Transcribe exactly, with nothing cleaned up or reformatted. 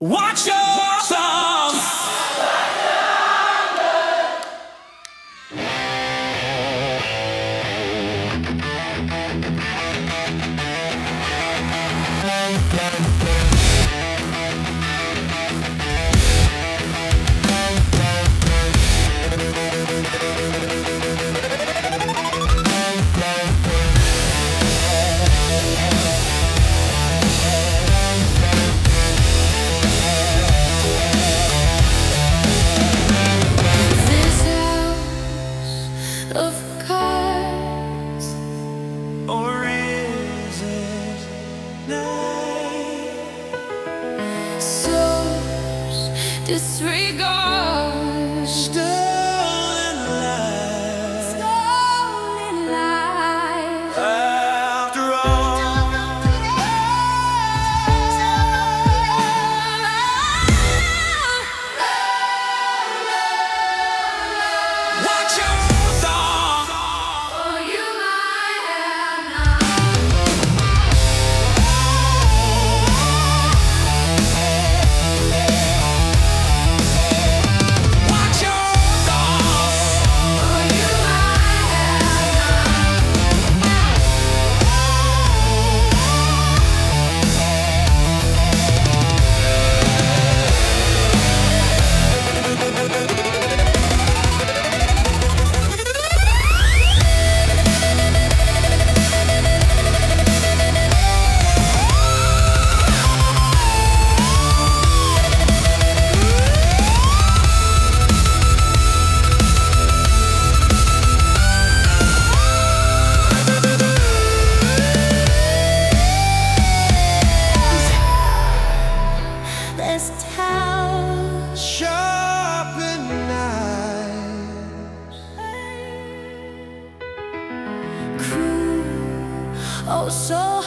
Watch your thumbs. Of cards, Or is it night? souls disregard, Stolen light. stolen life. After all, watch your thumb. For you might have not. Watch your thumb. For you might have not. This town, Sharpen knives. cruel, oh so